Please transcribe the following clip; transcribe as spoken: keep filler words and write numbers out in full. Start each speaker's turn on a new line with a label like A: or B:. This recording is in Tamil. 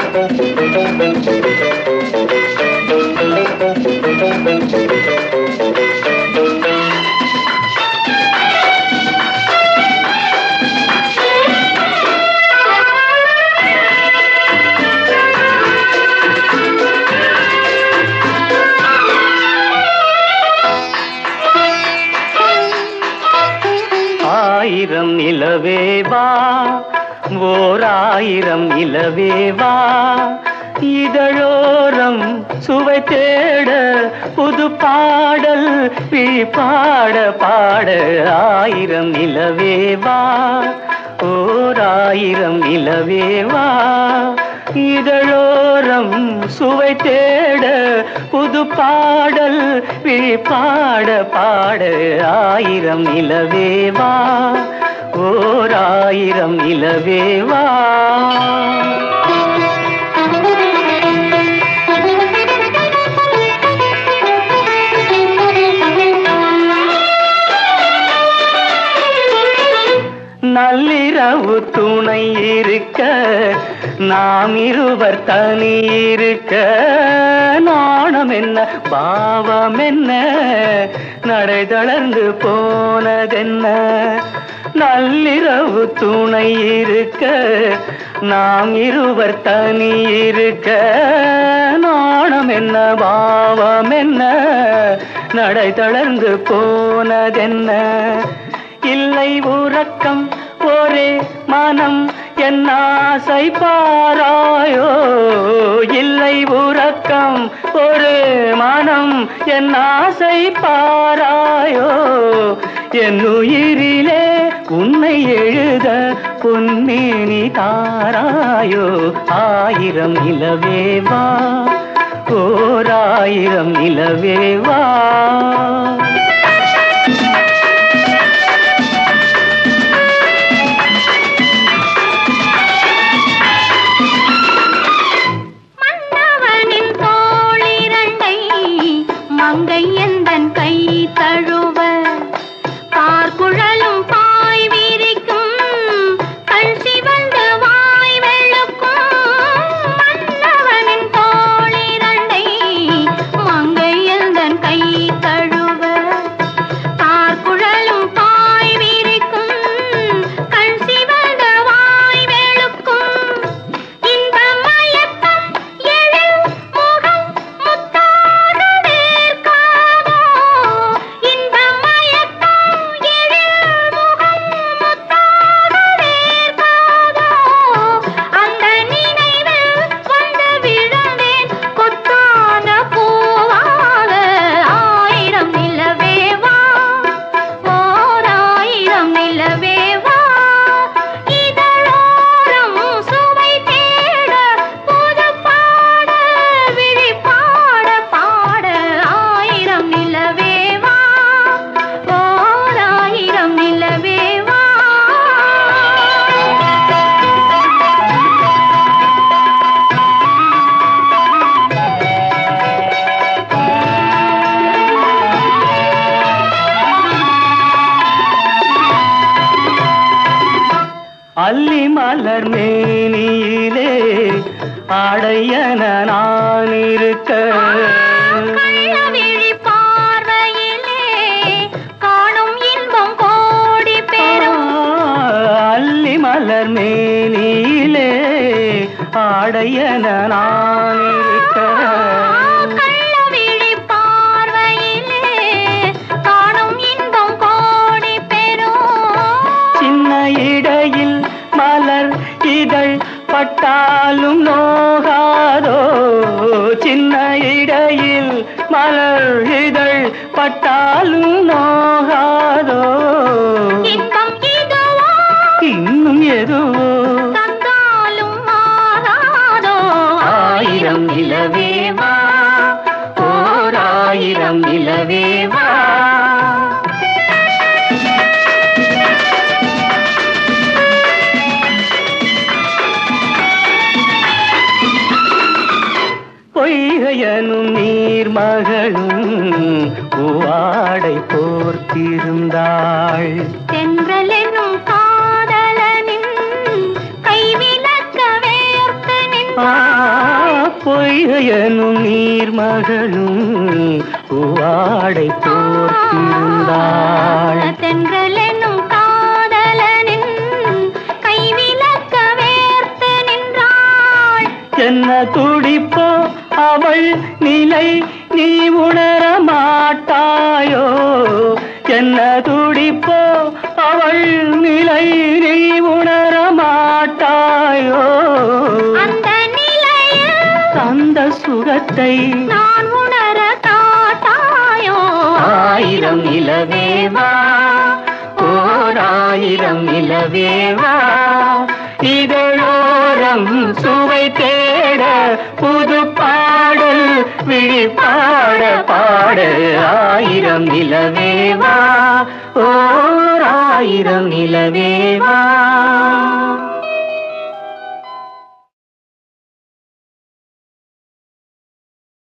A: ஆயிரம் நிலவேவா ஓர் ஆயிரம் நிலவேவா இதழோரம் சுவை தேட புது பாடல் பாட பாட ஆயிரம் நிலவேவா ஓர் ஆயிரம் நிலவேவா இதழோரம் சுவை தேட புது பாடல் பாட பாட ஆயிரம் நிலவேவா ஓர் ஆயிரம் நிலவேவா நள்ளிரவு துணை இருக்க நாம் இருவர் தனி இருக்க நாணம் என்ன பாவம் என்ன நடை தளர்ந்து போனதென்ன நள்ளிரவு துணை இருக்க நாம் இருவர் தனி இருக்க நாணம் என்ன பாவம் என்ன நடை தளர்ந்து போனதென்ன இல்லை உறக்கம் ஒரே மனம் என் ஆசை பாராயோ இல்லை உறக்கம் ஒரு மனம் என் ஆசை பாராயோ என் உயிரிலே உன்னை எழுத பொன்மேனி தாராயோ ஆயிரம் நிலவேவா ஓர் ஆயிரம் நிலவேவா
B: மங்கை எந்தன் கை தழுவ பார்க்குழலும் பாய் விரிக்கும் கண் சிவந்து வாய் வெளுக்கும் மன்னவனின் தோளிரண்டை மங்கை எந்தன் கை தழுவ பார்க்குழலும் பாய் விரிக்கும் கண் சிவந்து வாய் வெளுக்கும் இந்த மயக்கம் எழில் முகம் முத்தாகவே
A: அல்லி மலர் மேனியிலே ஆடையன நான் இருக்க
B: கள்ளவிழி பார்வையிலே காணும் இன்பம் கோடி பெறும்
A: அல்லி மலர் மேனியிலே ஆடையன நான் இருக்க
B: கள்ளவிழி பார்வையிலே காணும் இன்பம் கோடி பெறும்
A: சின்ன இடையில் மலர் இதழ் பட்டாலும் நோகாதோ சின்ன இடையில் மலர் இதழ் பட்டாலும் நோகாதோ
B: இன்பம் இதுவோ
A: இன்னும் எதுவோ
B: தந்தாலும் மாறாதோ
A: ஆயிரம் நிலவேவா ஓர் ஆயிரம் நிலவேவா பொய்கையனும் நீர்மகளும் பூவாடை போர்த்திருந்தாள்
B: தென்றல் என்னும் காதலனின் கைவிலக்க வேர்த்து நின்ற
A: ஆ, பொய்கையனும் நீர்மகளும் பூவாடை போர்த்திருந்தாள்.
B: தென்றலெனும் காதலனின் கைவிலக்க வேர்த்து நின்றாள்.
A: என்ன துடிப்போ அவள் நிலை நீ உணர மாட்டாயோ, என்ன துடிப்போ அவள் நிலை நீ உணர மாட்டாயோ.
B: அந்த நிலையில்
A: அந்த சுகத்தை
B: நான் உணர காட்டாயோ.
A: ஆயிரம் நிலவேவா, ஓர் ஆயிரம் நிலவேவா, இதழோரம் சுவை தேட புது பாடல் விழி பாட பாட. ஆயிரம் நிலவேவா, ஓர் ஆயிரம் நிலவேவா.